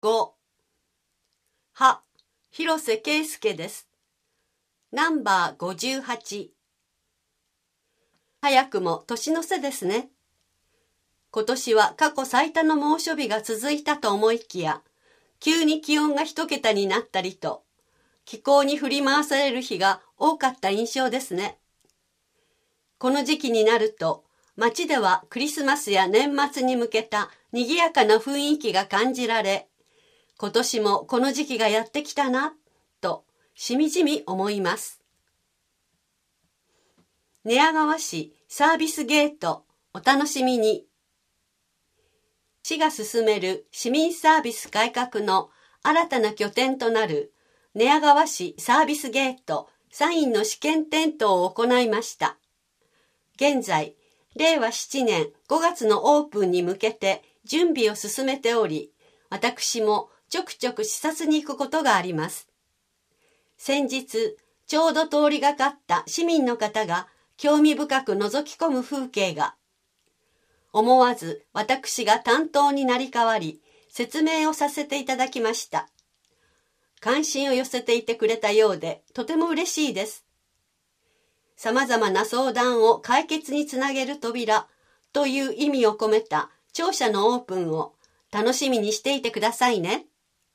5、は、広瀬圭介です。ナンバー58。早くも年の瀬ですね。今年は過去最多の猛暑日が続いたと思いきや、急に気温が一桁になったりと、気候に振り回される日が多かった印象ですね。この時期になると、街ではクリスマスや年末に向けた賑やかな雰囲気が感じられ、今年もこの時期がやってきたな、としみじみ思います。寝屋川市サービスゲート、お楽しみに。市が進める市民サービス改革の新たな拠点となる寝屋川市サービスゲートサインの試験点灯を行いました。現在、令和7年5月のオープンに向けて準備を進めており、私もちょくちょく視察に行くことがあります。先日、ちょうど通りがかった市民の方が興味深く覗き込む風景が、思わず私が担当になり代わり、説明をさせていただきました。関心を寄せていてくれたようで、とても嬉しいです。様々な相談を解決につなげる扉という意味を込めた庁舎のオープンを楽しみにしていてくださいね。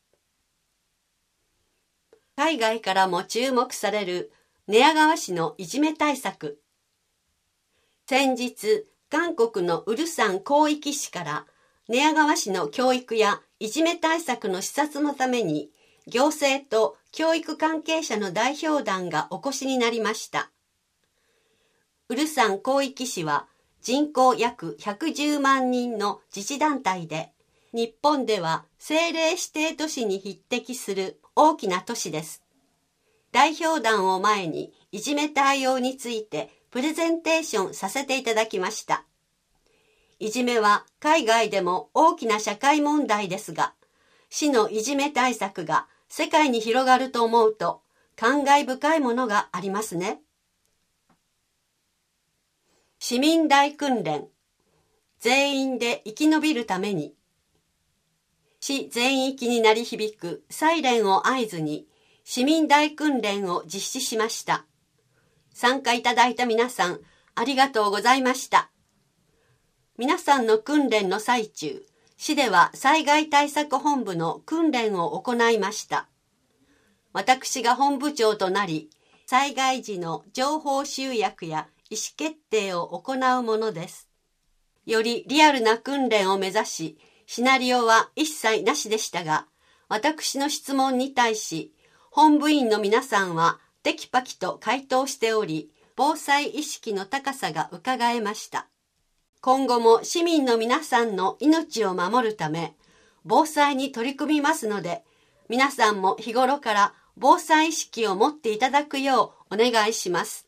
海外からも注目される寝屋川市のいじめ対策。先日、韓国のウルサン広域市から寝屋川市の教育やいじめ対策の視察のために行政と教育関係者の代表団がお越しになりました。ウルサン広域市は人口約110万人の自治団体で、日本では政令指定都市に匹敵する大きな都市です。代表団を前にいじめ対応についてプレゼンテーションさせていただきました。いじめは海外でも大きな社会問題ですが、市のいじめ対策が世界に広がると思うと感慨深いものがありますね。市民大訓練、全員で生き延びるために。市全域に鳴り響くサイレンを合図に市民大訓練を実施しました。参加いただいた皆さん、ありがとうございました。皆さんの訓練の最中、市では災害対策本部の訓練を行いました。私が本部長となり、災害時の情報集約や意思決定を行うものです。よりリアルな訓練を目指し、シナリオは一切なしでしたが、私の質問に対し、本部員の皆さんはテキパキと回答しており、防災意識の高さが伺えました。今後も市民の皆さんの命を守るため、防災に取り組みますので、皆さんも日頃から防災意識を持っていただくようお願いします。